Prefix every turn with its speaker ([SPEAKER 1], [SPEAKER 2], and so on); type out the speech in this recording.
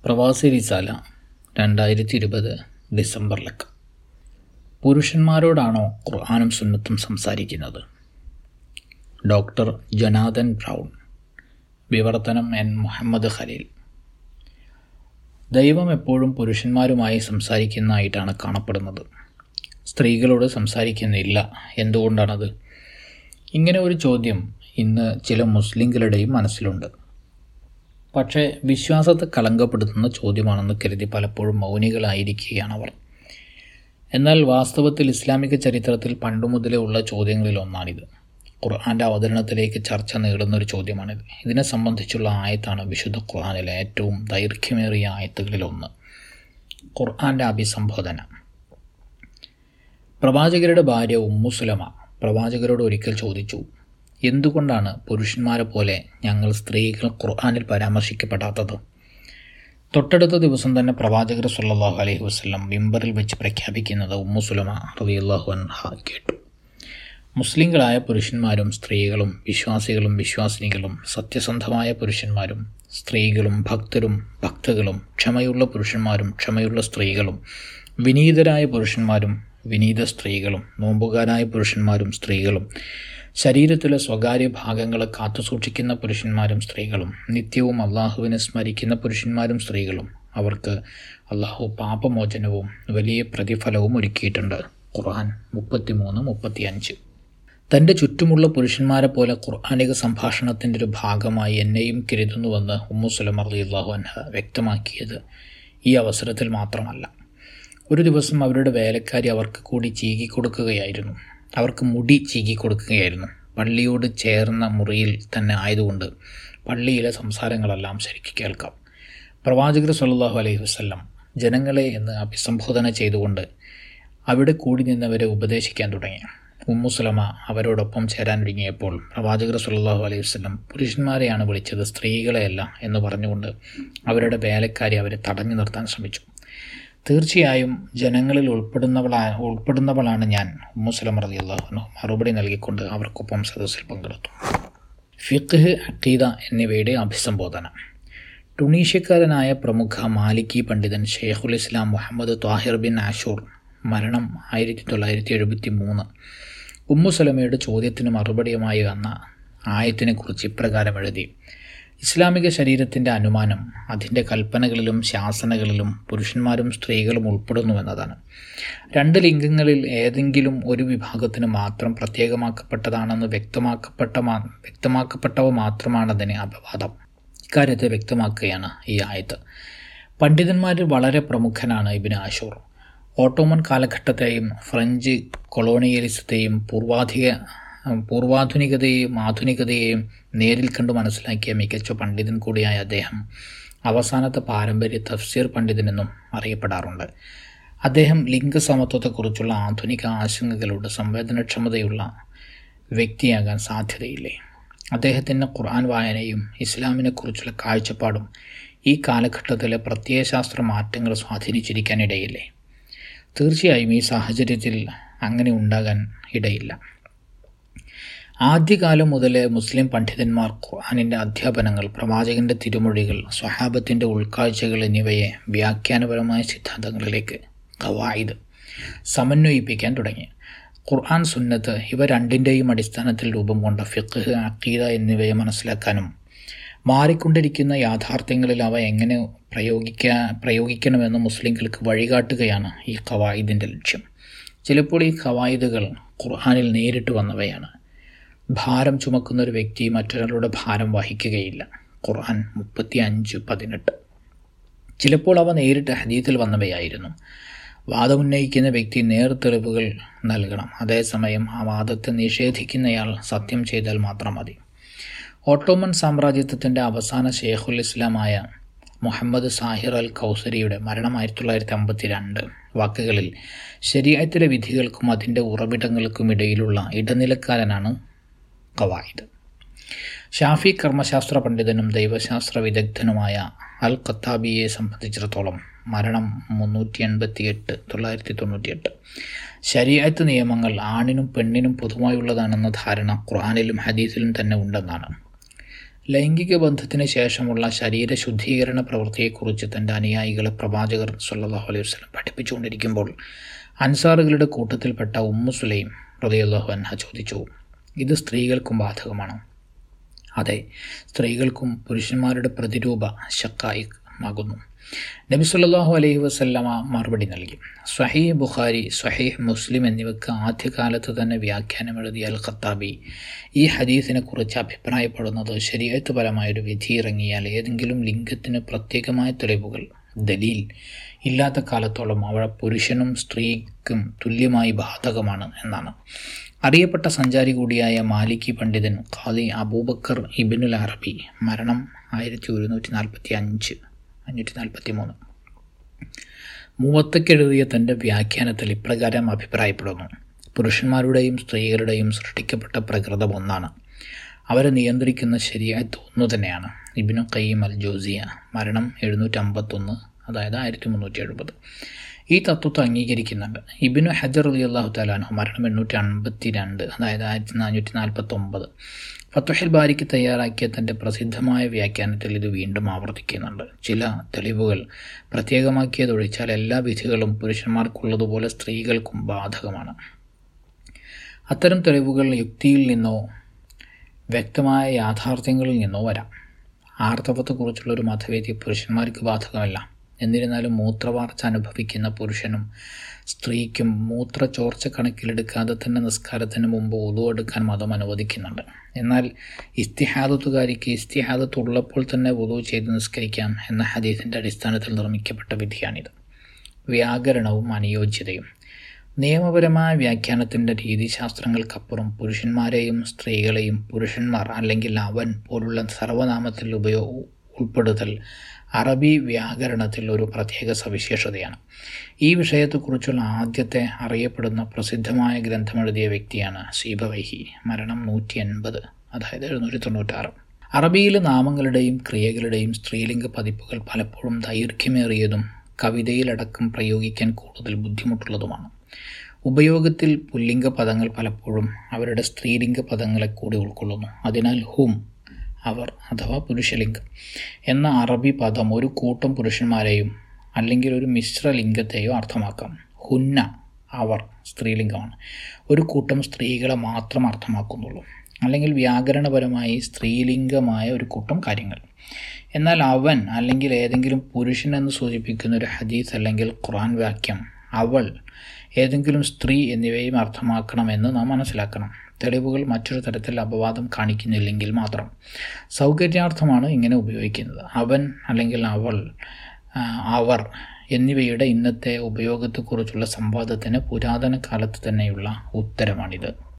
[SPEAKER 1] പ്രവാസി റിസാല 2020 ഡിസംബറിലൊക്കെ. പുരുഷന്മാരോടാണോ ഖുർആനും സുന്നത്തും സംസാരിക്കുന്നത്? Doctor Jonathan Brown. വിവർത്തനം എൻ മുഹമ്മദ് ഖലീൽ. ദൈവം എപ്പോഴും പുരുഷന്മാരുമായി സംസാരിക്കുന്നതായിട്ടാണ് കാണപ്പെടുന്നത്. സ്ത്രീകളോട് സംസാരിക്കുന്നില്ല. എന്തുകൊണ്ടാണത്? ഇങ്ങനെ ഒരു ചോദ്യം ഇന്ന് ചില മുസ്ലിങ്ങളുടെയും മനസ്സിലുണ്ട്. പക്ഷേ വിശ്വാസത്തെ കളങ്കപ്പെടുത്തുന്ന ചോദ്യമാണെന്ന് കരുതി പലപ്പോഴും മൗനികളായിരിക്കുകയാണവർ. എന്നാൽ വാസ്തവത്തിൽ ഇസ്ലാമിക ചരിത്രത്തിൽ പണ്ടുമുതലേ ഉള്ള ചോദ്യങ്ങളിൽ ഒന്നാണിത്. ഖുർആൻ്റെ അവതരണത്തിലേക്ക് ചർച്ച നേടുന്നൊരു ചോദ്യമാണിത്. ഇതിനെ സംബന്ധിച്ചുള്ള ആയത്താണ് വിശുദ്ധ ഖുർആനിലെ ഏറ്റവും ദൈർഘ്യമേറിയ ആയത്തുകളിലൊന്ന്. ഖുർആൻ്റെ അഭിസംബോധന. പ്രവാചകരുടെ ഭാര്യ ഉമ്മു സുലമ പ്രവാചകരോട് ഒരിക്കൽ ചോദിച്ചു, എന്തുകൊണ്ടാണ് പുരുഷന്മാരെ പോലെ ഞങ്ങൾ സ്ത്രീകൾ ഖുർആനിൽ പരാമർശിക്കപ്പെടാത്തത്? തൊട്ടടുത്ത ദിവസം തന്നെ പ്രവാചകർ സ്വല്ലല്ലാഹു അലൈഹി വസല്ലം മിമ്പറിൽ വെച്ച് പ്രഖ്യാപിക്കുന്നത് ഉമ്മു സുലമ റളിയല്ലാഹു അൻഹ കേട്ടു. മുസ്ലിങ്ങളായ പുരുഷന്മാരും സ്ത്രീകളും, വിശ്വാസികളും വിശ്വാസിനികളും, സത്യസന്ധമായ പുരുഷന്മാരും സ്ത്രീകളും, ഭക്തരും ഭക്തകളും, ക്ഷമയുള്ള പുരുഷന്മാരും ക്ഷമയുള്ള സ്ത്രീകളും, വിനീതരായ പുരുഷന്മാരും വിനീത സ്ത്രീകളും, നോമ്പുകാരായ പുരുഷന്മാരും സ്ത്രീകളും, ശരീരത്തിലെ സ്വകാര്യ ഭാഗങ്ങളെ കാത്തുസൂക്ഷിക്കുന്ന പുരുഷന്മാരും സ്ത്രീകളും, നിത്യവും അള്ളാഹുവിനെ സ്മരിക്കുന്ന പുരുഷന്മാരും സ്ത്രീകളും, അവർക്ക് അള്ളാഹു പാപമോചനവും വലിയ പ്രതിഫലവും ഒരുക്കിയിട്ടുണ്ട്. ഖുർആൻ 33-35. തൻ്റെ ചുറ്റുമുള്ള പുരുഷന്മാരെ പോലെ ഖുർആനിക സംഭാഷണത്തിൻ്റെ ഒരു ഭാഗമായി എന്നെയും കരുതുന്നുവെന്ന് ഉമ്മു സുലമ റളിയല്ലാഹു അൻഹ വ്യക്തമാക്കിയത് ഈ അവസരത്തിൽ മാത്രമല്ല. ഒരു ദിവസം അവരുടെ വേലക്കാരി അവർക്ക് കൂടി ചീകിക്കൊടുക്കുകയായിരുന്നു. അവർക്ക് മുടി ചീകിക്കൊടുക്കുകയായിരുന്നു. പള്ളിയോട് ചേർന്ന മുറിയിൽ തന്നെ ആയതുകൊണ്ട് പള്ളിയിലെ സംസാരങ്ങളെല്ലാം ശരിക്ക് കേൾക്കാം. പ്രവാചകർ സ്വല്ലല്ലാഹു അലൈഹി വസല്ലം ജനങ്ങളെ എന്ന് അഭിസംബോധന ചെയ്തുകൊണ്ട് അവിടെ കൂടി നിന്നവരെ ഉപദേശിക്കാൻ തുടങ്ങി. ഉമ്മു സുലമ അവരോടൊപ്പം ചേരാനൊരുങ്ങിയപ്പോൾ പ്രവാചകർ സ്വല്ലല്ലാഹു അലൈഹി വസല്ലം പുരുഷന്മാരെയാണ് വിളിച്ചത്, സ്ത്രീകളെയല്ല എന്ന് പറഞ്ഞുകൊണ്ട് അവരുടെ വേലക്കാരി അവരെ തടഞ്ഞു നിർത്താൻ ശ്രമിച്ചു. തീർച്ചയായും ജനങ്ങളിൽ ഉൾപ്പെടുന്നവളാണ് ഞാൻ, ഉമ്മു സുലമ റളിയല്ലാഹു അൻഹ മറുപടി നൽകിക്കൊണ്ട് അവർക്കൊപ്പം സദസ്സിൽ പങ്കെടുത്തു. ഫിഖ്ഹ്, അഖീദ എന്നിവയുടെ അഭിസംബോധന. ടുണീഷ്യക്കാരനായ പ്രമുഖ മാലിക്കി പണ്ഡിതൻ ഷെയ്ഖുൽ ഇസ്ലാം മുഹമ്മദ് ത്വാഹിർ ബിൻ ആഷൂർ, മരണം 1973, ഉമ്മു സലമയുടെ ചോദ്യത്തിന് മറുപടിയുമായി വന്ന ആയത്തിനെക്കുറിച്ച് ഇപ്രകാരം എഴുതി: ഇസ്ലാമിക ശരീരത്തിൻ്റെ അനുമാനം അതിൻ്റെ കൽപ്പനകളിലും ശാസനകളിലും പുരുഷന്മാരും സ്ത്രീകളും ഉൾപ്പെടുന്നുവെന്നതാണ്. രണ്ട് ലിംഗങ്ങളിൽ ഏതെങ്കിലും ഒരു വിഭാഗത്തിന് മാത്രം പ്രത്യേകമാക്കപ്പെട്ടതാണെന്ന് വ്യക്തമാക്കപ്പെട്ടവ മാത്രമാണതിന് അപവാദം. ഇക്കാര്യത്തെ വ്യക്തമാക്കുകയാണ് ഈ ആയത്ത്. പണ്ഡിതന്മാരിൽ വളരെ പ്രമുഖനാണ് ഇബ്നു ആഷൂർ. ഓട്ടോമൻ കാലഘട്ടത്തെയും ഫ്രഞ്ച് കൊളോണിയലിസത്തെയും പൂർവാധുനികതയെയും ആധുനികതയെയും നേരിൽ കണ്ടു മനസ്സിലാക്കിയ മികച്ച പണ്ഡിതൻ കൂടിയായ അദ്ദേഹം അവസാനത്തെ പാരമ്പര്യ തഫ്സീർ പണ്ഡിതനെന്നും അറിയപ്പെടാറുണ്ട്. അദ്ദേഹം ലിംഗസമത്വത്തെക്കുറിച്ചുള്ള ആധുനിക ആശങ്കകളോട് സംവേദനക്ഷമതയുള്ള വ്യക്തിയാകാൻ സാധ്യതയില്ലേ? അദ്ദേഹത്തിൻ്റെ ഖുർആൻ വായനയും ഇസ്ലാമിനെക്കുറിച്ചുള്ള കാഴ്ചപ്പാടും ഈ കാലഘട്ടത്തിലെ പ്രത്യയശാസ്ത്ര മാറ്റങ്ങൾ സ്വാധീനിച്ചിരിക്കാനിടയില്ലേ? തീർച്ചയായും ഈ സാഹചര്യത്തിൽ അങ്ങനെ ഉണ്ടാകാൻ ഇടയില്ല. ആദ്യകാലം മുതലേ മുസ്ലിം പണ്ഡിതന്മാർ ഖുർആനിൻ്റെ അധ്യാപനങ്ങൾ, പ്രവാചകൻ്റെ തിരുമൊഴികൾ, സ്വഹാബത്തിൻ്റെ ഉൾക്കാഴ്ചകൾ എന്നിവയെ വ്യാഖ്യാനപരമായ സിദ്ധാന്തങ്ങളിലേക്ക് ഖവായിദ് സമന്വയിപ്പിക്കാൻ തുടങ്ങി. ഖുർആൻ, സുന്നത്ത് ഇവ രണ്ടിൻ്റെയും അടിസ്ഥാനത്തിൽ രൂപം കൊണ്ട ഫിഖ്ഹ്, അഖീദ എന്നിവയെ മനസ്സിലാക്കാനും മാറിക്കൊണ്ടിരിക്കുന്ന യാഥാർത്ഥ്യങ്ങളിൽ അവ എങ്ങനെ പ്രയോഗിക്കണമെന്ന് മുസ്ലിങ്ങൾക്ക് വഴികാട്ടുകയാണ് ഈ ഖവായിദിൻ്റെ ലക്ഷ്യം. ചിലപ്പോൾ ഈ ഖവായിദുകൾ ഖുർആനിൽ നേരിട്ട് വന്നവയാണ്. ഭാരം ചുമക്കുന്ന ഒരു വ്യക്തി മറ്റൊരാളുടെ ഭാരം വഹിക്കുകയില്ല. ഖുർആൻ 35:18. ചിലപ്പോൾ അവ നേരിട്ട് ഹദീത്തിൽ വന്നവയായിരുന്നു. വാദമുന്നയിക്കുന്ന വ്യക്തി നേർതെളിവുകൾ നൽകണം. അതേസമയം ആ വാദത്തെ നിഷേധിക്കുന്നയാൾ സത്യം ചെയ്താൽ മാത്രം മതി. ഓട്ടോമൻ സാമ്രാജ്യത്വത്തിൻ്റെ അവസാന ഷെയ്ഖുൽ ഇസ്ലാമായ മുഹമ്മദ് സാഹിർ അൽ കൗസരിയുടെ മരണം 1952 വാക്കുകളിൽ ശരീഅത്തിലെ വിധികൾക്കും അതിൻ്റെ ഉറവിടങ്ങൾക്കും ഇടയിലുള്ള ഇടനിലക്കാരനാണ് ഖവായിദ്. ഷാഫി കർമ്മശാസ്ത്ര പണ്ഡിതനും ദൈവശാസ്ത്ര വിദഗ്ധനുമായ അൽ ഖത്താബിയെ സംബന്ധിച്ചിടത്തോളം മരണം 1998. ശരീഅത്ത് നിയമങ്ങൾ ആണിനും പെണ്ണിനും പൊതുവായുള്ളതാണെന്ന ധാരണ ഖുർആനിലും ഹദീസിലും തന്നെ ഉണ്ടെന്നാണ്. ലൈംഗിക ബന്ധത്തിന് ശേഷമുള്ള ശരീര ശുദ്ധീകരണ പ്രവൃത്തിയെക്കുറിച്ച് തൻ്റെ അനുയായികളെ പ്രവാചകർ സല്ലല്ലാഹു അലൈഹി വസല്ലം പഠിപ്പിച്ചുകൊണ്ടിരിക്കുമ്പോൾ അൻസാറുകളുടെ കൂട്ടത്തിൽപ്പെട്ട ഉമ്മു സുലൈം റളിയല്ലാഹു അൻഹ ചോദിച്ചു, ഇത് സ്ത്രീകൾക്കും ബാധകമാണോ? അതെ, സ്ത്രീകൾക്കും പുരുഷന്മാരുടെ പ്രതിരൂപ ശക്കായിക് ആകുന്നു. നബി സല്ലല്ലാഹു അലൈഹി വസല്ലമ മറുപടി നൽകി. സ്വഹീഹ് ബുഖാരി, സ്വഹീഹ് മുസ്ലിം എന്നിവയ്ക്ക് ആദ്യകാലത്ത് തന്നെ വ്യാഖ്യാനം എഴുതിയ അൽ ഖത്താബി ഈ ഹദീസിനെ കുറിച്ച് അഭിപ്രായപ്പെടുന്നത്, ശരീഅത്ത് പരമായൊരു വിധി ഇറങ്ങിയാൽ ഏതെങ്കിലും ലിംഗത്തിന് പ്രത്യേകമായ തെളിവുകൾ ദലീൽ ഇല്ലാത്ത കാലത്തോളം അവ പുരുഷനും സ്ത്രീക്കും തുല്യമായി ബാധകമാണ് എന്നാണ്. അറിയപ്പെട്ട സഞ്ചാരി കൂടിയായ മാലിക്കി പണ്ഡിതൻ ഖാദി അബൂബക്കർ ഇബ്നുൽ അറബി മരണം 1145-543 മൂവത്തക്കെഴുതിയ തൻ്റെ വ്യാഖ്യാനത്തിൽ ഇപ്രകാരം അഭിപ്രായപ്പെടുന്നു. പുരുഷന്മാരുടെയും സ്ത്രീകളുടെയും സൃഷ്ടിക്കപ്പെട്ട പ്രകൃതം ഒന്നാണ്. അവരെ നിയന്ത്രിക്കുന്ന ശരീഅത്ത് ഒന്നു തന്നെയാണ്. ഇബ്നു ഖയ്യിം അൽ ജൗസിയ മരണം 751, അതായത് 1370 ഈ തത്വത്തെ അംഗീകരിക്കുന്നുണ്ട്. ഇബ്നു ഹജർ റളിയല്ലാഹു തആല അൻഹു മരണം 852, അതായത് 1449 ഫത്ഹുൽ ബാരിക്ക് തയ്യാറാക്കിയ തൻ്റെ പ്രസിദ്ധമായ വ്യാഖ്യാനത്തിൽ ഇത് വീണ്ടും ആവർത്തിക്കുന്നുണ്ട്. ചില തെളിവുകൾ പ്രത്യേകമാക്കിയതൊഴിച്ചാൽ എല്ലാ വിധികളും പുരുഷന്മാർക്കുള്ളതുപോലെ സ്ത്രീകൾക്കും ബാധകമാണ്. അത്തരം തെളിവുകൾ യുക്തിയിൽ നിന്നോ വ്യക്തമായ യാഥാർത്ഥ്യങ്ങളിൽ നിന്നോ വരാം. ആർത്തവത്തെക്കുറിച്ചുള്ളൊരു മതവേദി പുരുഷന്മാർക്ക് ബാധകമല്ല. എന്നിരുന്നാലും മൂത്രവാർച്ച അനുഭവിക്കുന്ന പുരുഷനും സ്ത്രീക്കും മൂത്രച്ചോർച്ച കണക്കിലെടുക്കാതെ തന്നെ നിസ്കാരത്തിന് മുമ്പ് വുളു എടുക്കാൻ മതം അനുവദിക്കുന്നുണ്ട്. എന്നാൽ ഇസ്തിഹാദത്തുകാരിക്ക് ഇസ്തിഹാദത്തുള്ളപ്പോൾ തന്നെ വുളു ചെയ്ത് നിസ്കരിക്കാം എന്ന ഹദീസിൻ്റെ അടിസ്ഥാനത്തിൽ നിർമ്മിക്കപ്പെട്ട വിധിയാണിത്. വ്യാകരണവും അനുയോജ്യതയും. നിയമപരമായ വ്യാഖ്യാനത്തിൻ്റെ രീതിശാസ്ത്രങ്ങൾക്കപ്പുറം പുരുഷന്മാരെയും സ്ത്രീകളെയും പുരുഷന്മാർ അല്ലെങ്കിൽ അവൻ പോലുള്ള സർവനാമത്തിൽ ഉൾപ്പെടുത്തൽ അറബി വ്യാകരണത്തിൽ ഒരു പ്രത്യേക സവിശേഷതയാണ്. ഈ വിഷയത്തെക്കുറിച്ചുള്ള ആദ്യത്തെ അറിയപ്പെടുന്ന പ്രസിദ്ധമായ ഗ്രന്ഥമെഴുതിയ വ്യക്തിയാണ് സീബവൈഹി മരണം 180, അതായത് 796. അറബിയിലെ നാമങ്ങളുടെയും ക്രിയകളുടെയും സ്ത്രീലിംഗ പതിപ്പുകൾ പലപ്പോഴും ദൈർഘ്യമേറിയതും കവിതയിലടക്കം പ്രയോഗിക്കാൻ കൂടുതൽ ബുദ്ധിമുട്ടുള്ളതുമാണ്. ഉപയോഗത്തിൽ പുല്ലിംഗ പദങ്ങൾ പലപ്പോഴും അവരുടെ സ്ത്രീലിംഗ പദങ്ങളെ കൂടി ഉൾക്കൊള്ളുന്നു. അതിനാൽ ഹും, അവർ അഥവാ പുരുഷലിംഗം എന്ന അറബി പദം ഒരു കൂട്ടം പുരുഷന്മാരെയും അല്ലെങ്കിൽ ഒരു മിശ്രലിംഗത്തെയോ അർത്ഥമാക്കാം. ഹുന്ന, അവർ സ്ത്രീലിംഗമാണ്, ഒരു കൂട്ടം സ്ത്രീകളെ മാത്രം അർത്ഥമാക്കുന്നുള്ളൂ, അല്ലെങ്കിൽ വ്യാകരണപരമായി സ്ത്രീലിംഗമായ ഒരു കൂട്ടം കാര്യങ്ങൾ. എന്നാൽ അവൻ അല്ലെങ്കിൽ ഏതെങ്കിലും പുരുഷനെന്ന് സൂചിപ്പിക്കുന്ന ഒരു ഹദീസ് അല്ലെങ്കിൽ ഖുർആൻ വാക്യം, അവൾ, ഏതെങ്കിലും സ്ത്രീ എന്നിവയും അർത്ഥമാക്കണമെന്ന് നാം മനസ്സിലാക്കണം. തെളിവുകൾ മറ്റൊരു തരത്തിൽ അപവാദം കാണിക്കുന്നില്ലെങ്കിൽ മാത്രം. സൗകര്യാർത്ഥമാണ് ഇങ്ങനെ ഉപയോഗിക്കുന്നത്. അവൻ അല്ലെങ്കിൽ അവൾ, അവർ എന്നിവയുടെ ഇന്നത്തെ ഉപയോഗത്തെക്കുറിച്ചുള്ള സംവാദത്തിന് പുരാതന കാലത്ത് തന്നെയുള്ള ഉത്തരമാണിത്.